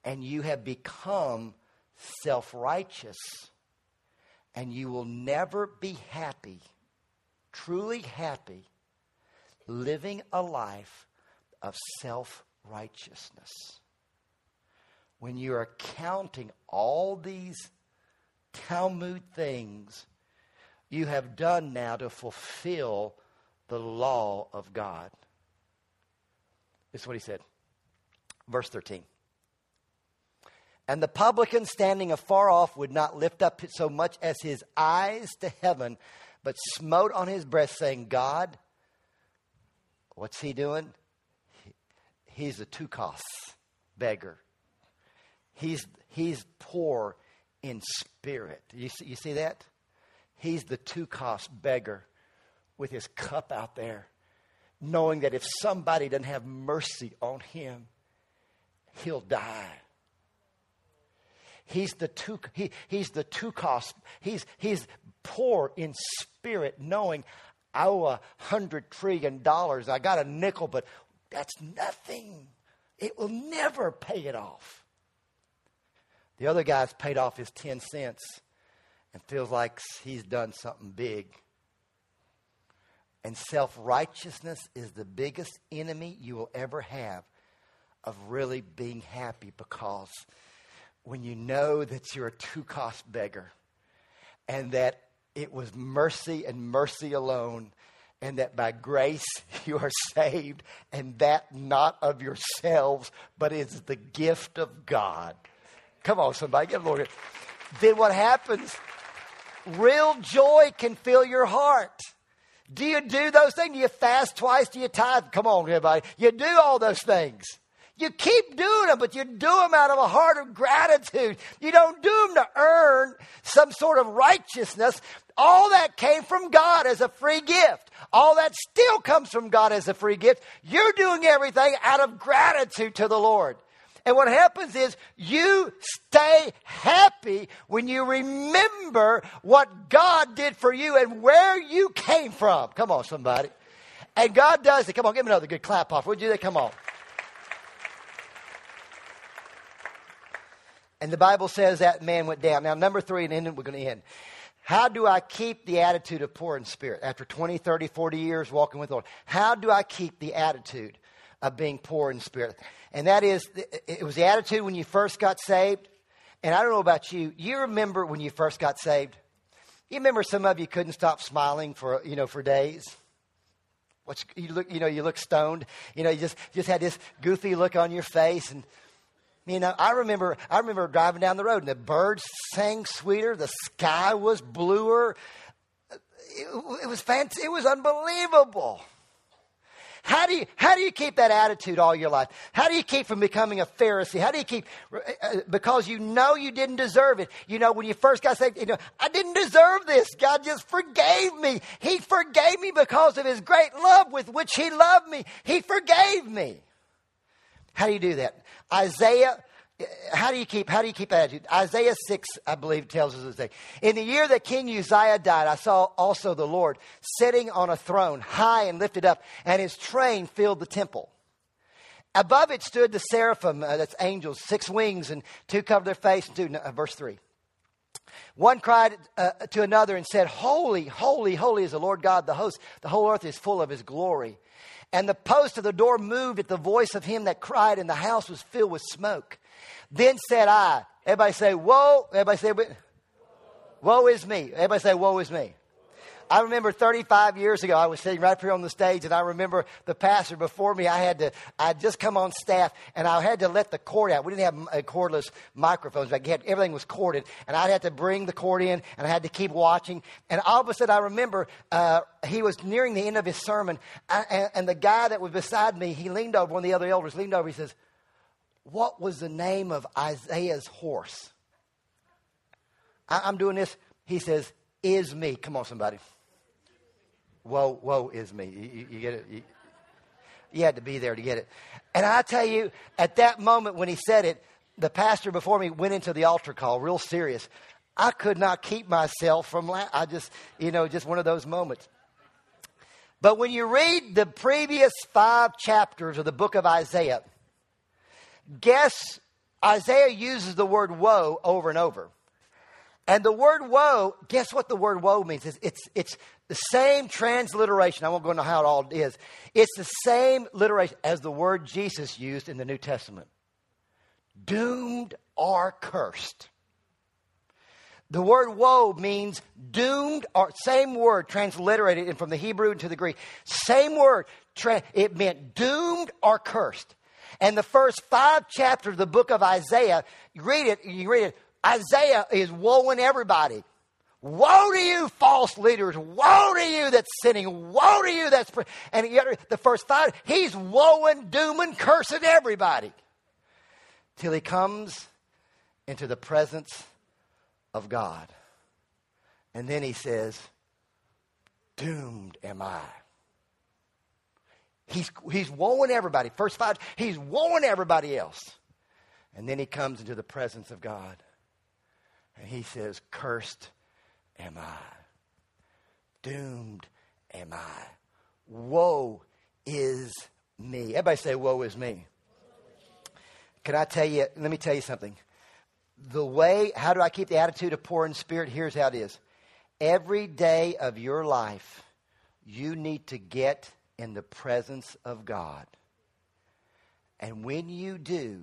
and you have become self-righteous, and you will never be happy, truly happy, living a life of self-righteousness. When you are counting all these Talmud things you have done now to fulfill the law of God. This is what he said. Verse 13. And the publican standing afar off would not lift up so much as his eyes to heaven, but smote on his breast, saying, God, what's he doing? He's a tukos beggar. He's poor in spirit. You see that? He's the tukos beggar with his cup out there, knowing that if somebody doesn't have mercy on him, he'll die. He's the tukos. He's poor in spirit, knowing I owe $100 trillion. I got a nickel, but that's nothing. It will never pay it off. The other guy's paid off his 10 cents and feels like he's done something big. And self-righteousness is the biggest enemy you will ever have of really being happy, because when you know that you're a tukos beggar and that it was mercy and mercy alone, and that by grace you are saved, and that not of yourselves, but is the gift of God. Come on, somebody, give the Lord. Then what happens? Real joy can fill your heart. Do you do those things? Do you fast twice? Do you tithe? Come on, everybody. You do all those things. You keep doing them, but you do them out of a heart of gratitude. You don't do them to earn some sort of righteousness. All that came from God as a free gift. All that still comes from God as a free gift. You're doing everything out of gratitude to the Lord. And what happens is you stay happy when you remember what God did for you and where you came from. Come on, somebody. And God does it. Come on, give me another good clap off. Would you do that? Come on. And the Bible says that man went down. Now, number 3, and then we're going to end. How do I keep the attitude of poor in spirit? After 20, 30, 40 years walking with the Lord, how do I keep the attitude of being poor in spirit? And that is, it was the attitude when you first got saved. And I don't know about you. You remember when you first got saved? You remember some of you couldn't stop smiling for days? You look stoned. You just had this goofy look on your face. And I remember driving down the road and the birds sang sweeter. The sky was bluer. It was fancy. It was unbelievable. How do you keep that attitude all your life? How do you keep from becoming a Pharisee? How do you keep, because you know you didn't deserve it. When you first got saved, I didn't deserve this. God just forgave me. He forgave me because of his great love with which he loved me. He forgave me. How do you do that? Isaiah, how do you keep that attitude? Isaiah 6, I believe, tells us this thing. In the year that King Uzziah died, I saw also the Lord sitting on a throne, high and lifted up, and his train filled the temple. Above it stood the seraphim, that's angels, 6 wings, and 2 covered their face. Verse 3. One cried to another and said, Holy, holy, holy is the Lord God, the host. The whole earth is full of his glory. And the post of the door moved at the voice of him that cried, and the house was filled with smoke. Then said I, everybody say, woe. Everybody say, woe is me. Everybody say, woe is me. I remember 35 years ago, I was sitting right up here on the stage, and I remember the pastor before me. I had just come on staff, and I had to let the cord out. We didn't have cordless microphones. Everything was corded, and I had to bring the cord in, and I had to keep watching. And all of a sudden, I remember he was nearing the end of his sermon, and the guy that was beside me, he leaned over, one of the other elders leaned over, he says, what was the name of Isaiah's horse? I'm doing this. He says, is me. Come on, somebody. Woe is me. You get it? You had to be there to get it. And I tell you, at that moment when he said it, the pastor before me went into the altar call, real serious. I could not keep myself from laughing. I just, just one of those moments. But when you read the previous 5 chapters of the book of Isaiah, guess Isaiah uses the word woe over and over. And the word woe, guess what the word woe means? It's the same transliteration. I won't go into how it all is. It's the same literation as the word Jesus used in the New Testament. Doomed or cursed. The word woe means doomed, or same word transliterated from the Hebrew into the Greek. Same word. It meant doomed or cursed. And the first 5 chapters of the book of Isaiah, you read it, Isaiah is woeing everybody. Woe to you, false leaders. Woe to you that's sinning. Woe to you that's... And the first 5, he's woeing, dooming, cursing everybody. Till he comes into the presence of God. And then he says, doomed am I. He's woeing everybody. First 5, he's woeing everybody else. And then he comes into the presence of God. And he says, cursed am I. Doomed am I. Woe is me. Everybody say, woe is me. Can I tell you, let me tell you something. The way, how do I keep the attitude of poor in spirit? Here's how it is. Every day of your life, you need to get in the presence of God. And when you do,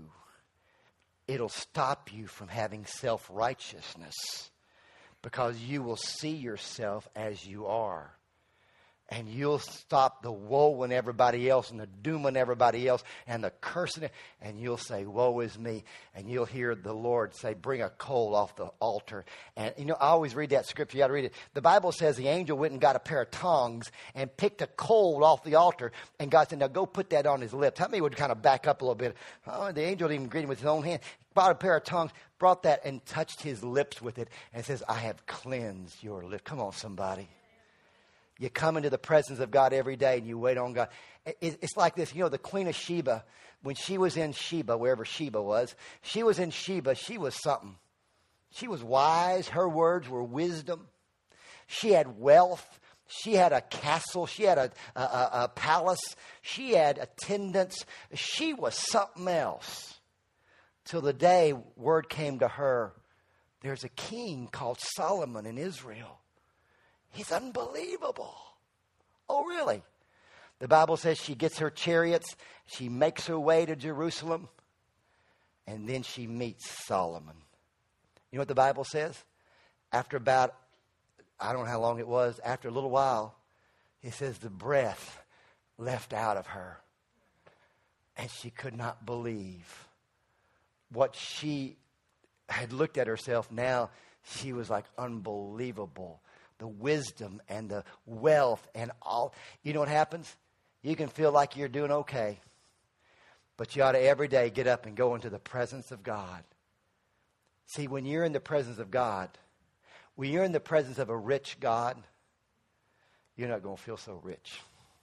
it'll stop you from having self-righteousness, because you will see yourself as you are. And you'll stop the woe in everybody else and the doom on everybody else and the cursing. And you'll say, woe is me. And you'll hear the Lord say, bring a coal off the altar. And, you know, I always read that scripture. You got to read it. The Bible says the angel went and got a pair of tongs and picked a coal off the altar. And God said, now go put that on his lips. How many would kind of back up a little bit? Oh, the angel didn't even greet him with his own hand. Brought a pair of tongs, brought that and touched his lips with it. And says, I have cleansed your lips. Come on, somebody. You come into the presence of God every day and you wait on God. It's like this. You know, the Queen of Sheba, when she was in Sheba, wherever Sheba was, she was in Sheba. She was something. She was wise. Her words were wisdom. She had wealth. She had a castle. She had a palace. She had attendants. She was something else. Till the day word came to her, there's a king called Solomon in Israel. He's unbelievable. Oh, really? The Bible says she gets her chariots. She makes her way to Jerusalem. And then she meets Solomon. You know what the Bible says? After about, I don't know how long it was, after a little while, it says the breath left out of her. And she could not believe what she had looked at herself. Now she was like unbelievable. The wisdom and the wealth and all. You know what happens? You can feel like you're doing okay. But you ought to every day get up and go into the presence of God. See, when you're in the presence of God, when you're in the presence of a rich God, you're not going to feel so rich.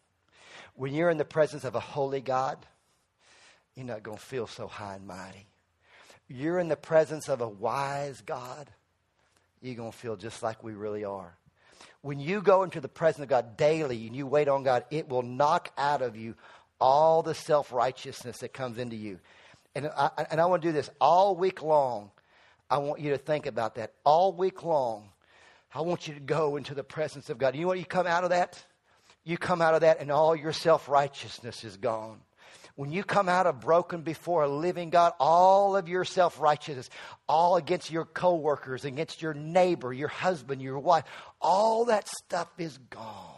When you're in the presence of a holy God, you're not going to feel so high and mighty. You're in the presence of a wise God, you're going to feel just like we really are. When you go into the presence of God daily and you wait on God, it will knock out of you all the self-righteousness that comes into you. And I want to do this all week long. I want you to think about that. All week long, I want you to go into the presence of God. You know what? You come out of that? You come out of that and all your self-righteousness is gone. When you come out of broken before a living God, all of your self-righteousness, all against your coworkers, against your neighbor, your husband, your wife, all that stuff is gone.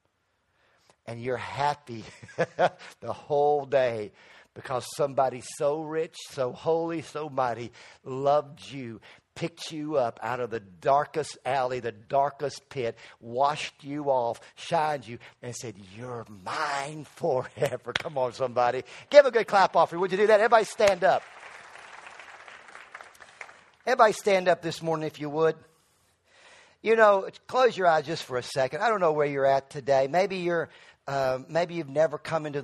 And you're happy the whole day because somebody so rich, so holy, so mighty loved you, picked you up out of the darkest alley, the darkest pit, washed you off, shined you, and said, you're mine forever. Come on, somebody. Give a good clap offering. Would you do that? Everybody stand up. Everybody stand up this morning if you would. You know, close your eyes just for a second. I don't know where you're at today. Maybe you've never come into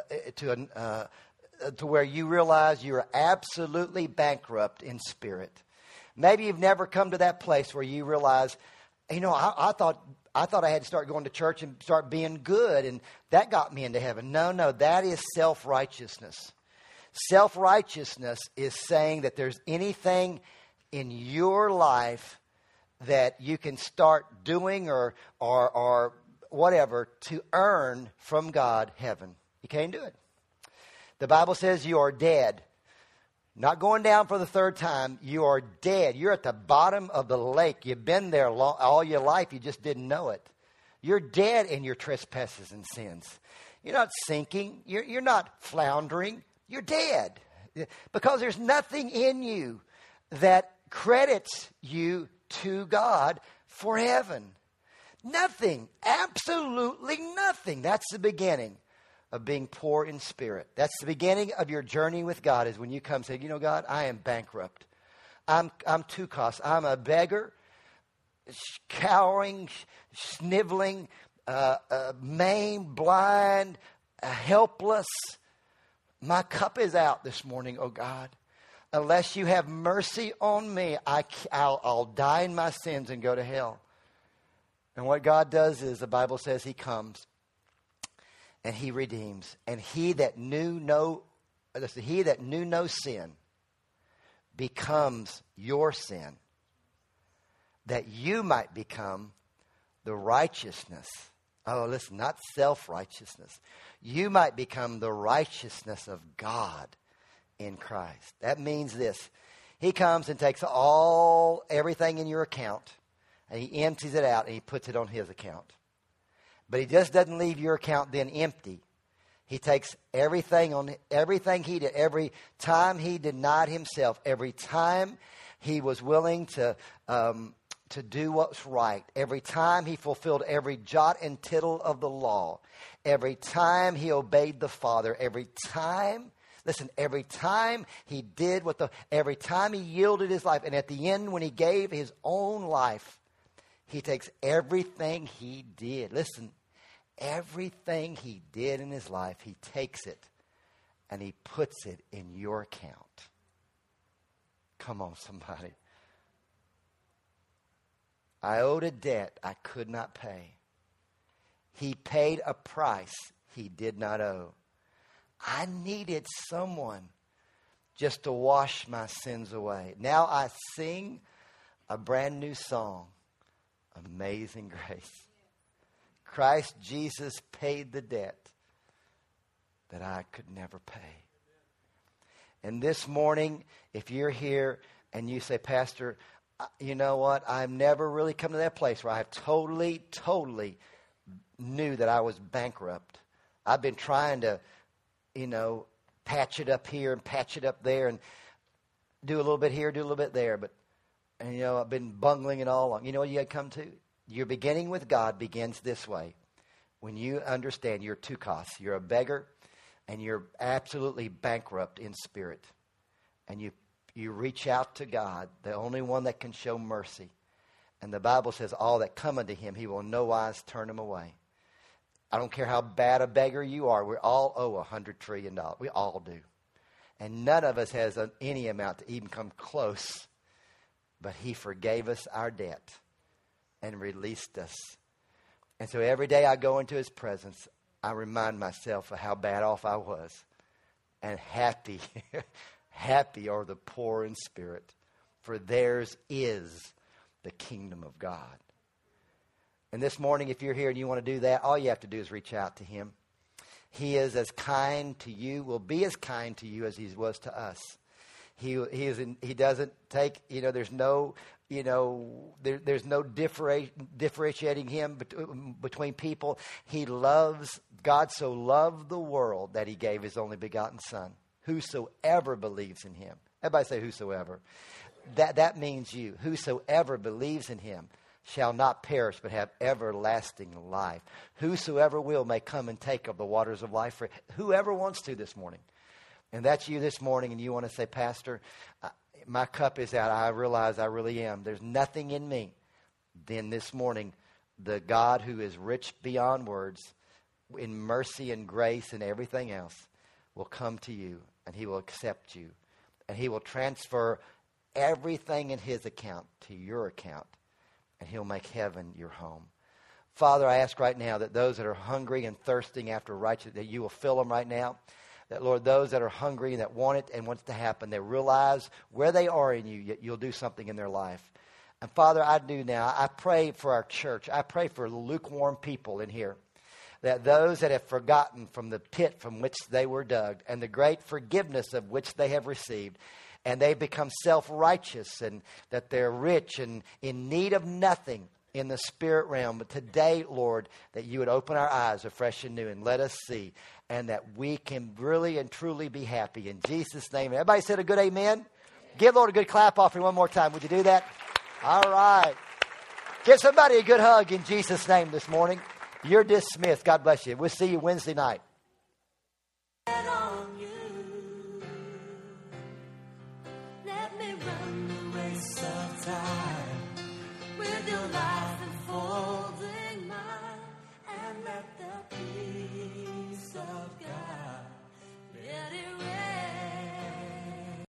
to where you realize you're absolutely bankrupt in spirit. Maybe you've never come to that place where you realize, you know, I thought I had to start going to church and start being good, and that got me into heaven. No, that is self-righteousness. Self-righteousness is saying that there's anything in your life that you can start doing or whatever to earn from God heaven. You can't do it. The Bible says you are dead. Not going down for the third time. You are dead. You're at the bottom of the lake. You've been there all your life. You just didn't know it. You're dead in your trespasses and sins. You're not sinking. You're not floundering. You're dead. Because there's nothing in you that credits you to God for heaven. Nothing. Absolutely nothing. That's the beginning of being poor in spirit. That's the beginning of your journey with God, is when you come and say, you know, God, I am bankrupt. I'm tukos. I'm a beggar, cowering, sniveling, maimed, blind, helpless. My cup is out this morning, oh God. Unless you have mercy on me, I'll die in my sins and go to hell. And what God does is, the Bible says, he comes and he redeems. And he that knew no sin becomes your sin, that you might become the righteousness. Oh, listen, not self-righteousness. You might become the righteousness of God in Christ. That means this. He comes and takes everything in your account, and he empties it out and he puts it on his account. But he just doesn't leave your account then empty. He takes everything he did, every time he denied himself, every time he was willing to do what's right, every time he fulfilled every jot and tittle of the law, every time he obeyed the Father, every time he did every time he yielded his life, and at the end when he gave his own life, he takes everything he did. Listen, everything he did in his life, he takes it and he puts it in your account. Come on, somebody. I owed a debt I could not pay. He paid a price he did not owe. I needed someone just to wash my sins away. Now I sing a brand new song, Amazing Grace. Christ Jesus paid the debt that I could never pay. And this morning, if you're here and you say, Pastor, you know what? I've never really come to that place where I have totally knew that I was bankrupt. I've been trying to, patch it up here and patch it up there and do a little bit here, do a little bit there. But, I've been bungling it all along. You know what you got to come to? Your beginning with God begins this way. When you understand you're tukos, you're a beggar, and you're absolutely bankrupt in spirit. And you reach out to God, the only one that can show mercy. And the Bible says, all that come unto him, he will in no wise turn him away. I don't care how bad a beggar you are. We all owe $100 trillion. We all do. And none of us has any amount to even come close. But he forgave us our debt and released us. And so every day I go into his presence, I remind myself of how bad off I was. And happy are the poor in spirit, for theirs is the kingdom of God. And this morning, if you're here and you want to do that, all you have to do is reach out to him. He is as kind to you, will be as kind to you as he was to us. He doesn't take, there's no, there's no differentiating him between people. God so loved the world that he gave his only begotten son. Whosoever believes in him. Everybody say whosoever. That means you. Whosoever believes in him shall not perish but have everlasting life. Whosoever will may come and take of the waters of life. For whoever wants to this morning. And that's you this morning, and you want to say, Pastor, my cup is out. I realize I really am. There's nothing in me. Then this morning, the God who is rich beyond words, in mercy and grace and everything else, will come to you, and he will accept you. And he will transfer everything in his account to your account, and he'll make heaven your home. Father, I ask right now that those that are hungry and thirsting after righteousness, that you will fill them right now. that, Lord, those that are hungry and that want it and want it to happen, they realize where they are in you, yet you'll do something in their life. And Father, I do now. I pray for our church. I pray for the lukewarm people in here, that those that have forgotten from the pit from which they were dug and the great forgiveness of which they have received, and they become self-righteous and that they're rich and in need of nothing in the spirit realm. But today, Lord, that you would open our eyes afresh and new and let us see, and that we can really and truly be happy. In Jesus' name. Everybody said a good amen? Give Lord a good clap offering one more time. Would you do that? All right. Give somebody a good hug in Jesus' name this morning. You're dismissed. God bless you. We'll see you Wednesday night.